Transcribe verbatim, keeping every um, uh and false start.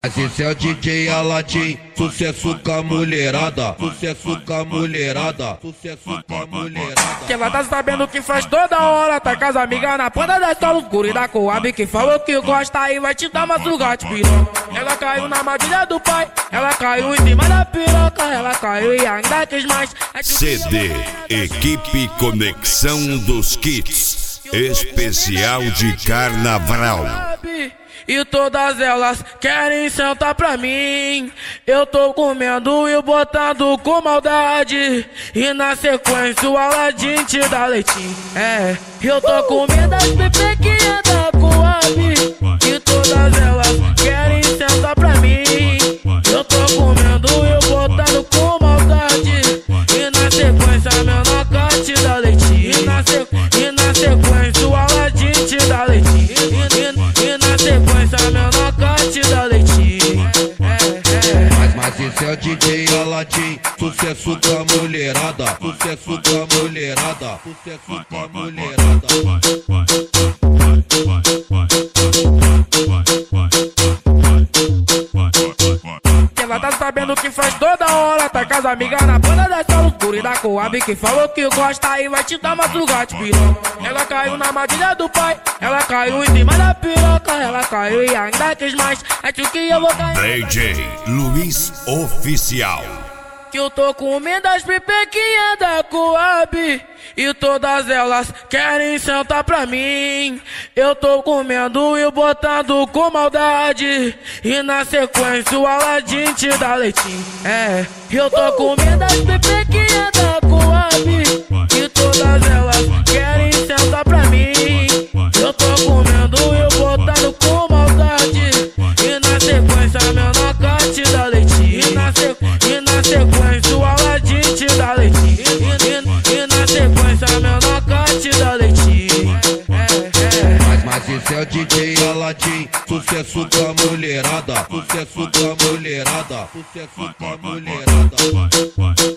Mas esse é o D J Aladim, sucesso com a mulherada, sucesso com a mulherada, sucesso com a mulherada. Que ela tá sabendo que faz toda hora, tá com as amigas na ponta da sala escura e da Coab, que falou que gosta aí vai te dar madrugada de piroca. Ela caiu na armadilha do pai, ela caiu em cima da piroca, ela caiu e ainda quis mais. C D Equipe Conexão dos Kits, especial de carnaval. E todas elas querem sentar pra mim. Eu tô comendo e botando com maldade. E na sequência o Aladim te dá leitinho. É, eu tô comendo as pepequinhas da Coab. E todas elas querem sentar pra mim. Eu tô comendo e botando com maldade. E na sequência meu noca te dá leitinho. E na, sequ... e na sequência o Aladim te dá leitinho. E, e, e na sequência meu noca te dá leitinho. É, é. Mas, mas esse é o D J Aladim, sucesso com a mulherada, sucesso com a mulherada, sucesso com a mulherada. Ela tá sabendo que faz toda hora, tá com as amigas na banda da sala escura e da Coab, que falou que gosta aí vai te dar madrugada de piroca. Ela caiu na armadilha do pai, ela caiu em cima da piroca, ela caiu e ainda quis mais. Acho que eu vou cair. D J Luiz Oficial. Que eu tô comendo as pipequinhas da Coab. E todas elas querem sentar pra mim. Eu tô comendo e botando com maldade. E na sequência o Aladim te dá leitinho. É, eu tô comendo as pepequinhas da Coab. E todas elas querem sentar pra mim. Eu tô comendo e botando com maldade. E na sequência meu noca te dá leitinho. E na, sequ... e na sequência o Aladim te dá leitinho. E, e, e na sequência meu noca te dá leitinho. É, é. Mas, mas esse é o D J Aladim, sucesso com a mulherada, sucesso com a mulherada, sucesso com a mulherada.